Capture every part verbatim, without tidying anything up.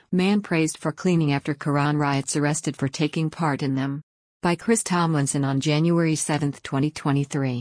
Man praised for cleaning after Quran riots, arrested for taking part in them. By Chris Tomlinson on January seventh, twenty twenty-three.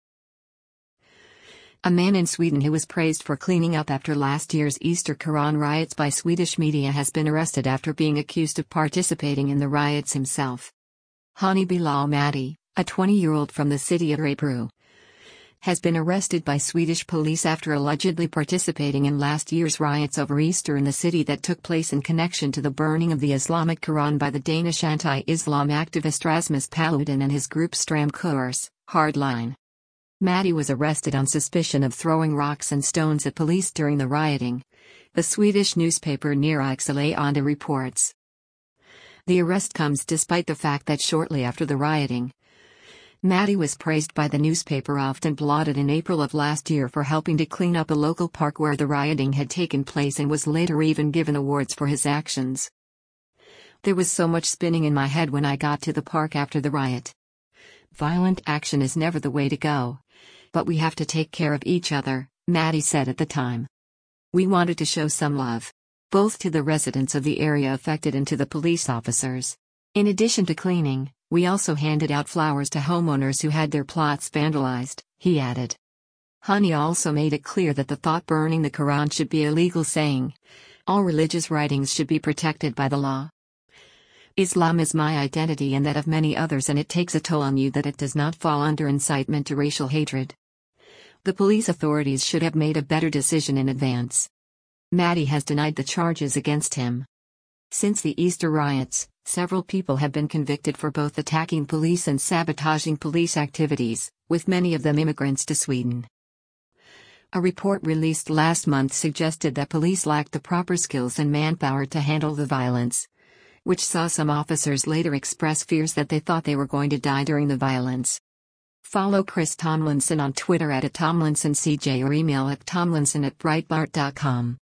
A man in Sweden who was praised for cleaning up after last year's Easter Quran riots by Swedish media has been arrested after being accused of participating in the riots himself. Hani Bilal Madi, a twenty-year-old from the city of Örebro, has been arrested by Swedish police after allegedly participating in last year's riots over Easter in the city that took place in connection to the burning of the Islamic Quran by the Danish anti-Islam activist Rasmus Paludan and his group Stram Kurs, Hardline. Madi was arrested on suspicion of throwing rocks and stones at police during the rioting, the Swedish newspaper Nerikesalaanda reports. The arrest comes despite the fact that shortly after the rioting, Madi was praised by the newspaper Aftonbladet in April of last year for helping to clean up a local park where the rioting had taken place, and was later even given awards for his actions. There was so much spinning in my head when I got to the park after the riot. Violent action is never the way to go. But we have to take care of each other, Madi said at the time. We wanted to show some love, both to the residents of the area affected and to the police officers. In addition to cleaning, we also handed out flowers to homeowners who had their plots vandalized, he added. Hani also made it clear that the thought burning the Quran should be illegal, saying, "All religious writings should be protected by the law. Islam is my identity and that of many others, and it takes a toll on you that it does not fall under incitement to racial hatred. The police authorities should have made a better decision in advance." Madi has denied the charges against him. Since the Easter riots, several people have been convicted for both attacking police and sabotaging police activities, with many of them immigrants to Sweden. A report released last month suggested that police lacked the proper skills and manpower to handle the violence, which saw some officers later express fears that they thought they were going to die during the violence. Follow Chris Tomlinson on Twitter at Tomlinson C J or email at tomlinson at breitbart dot com.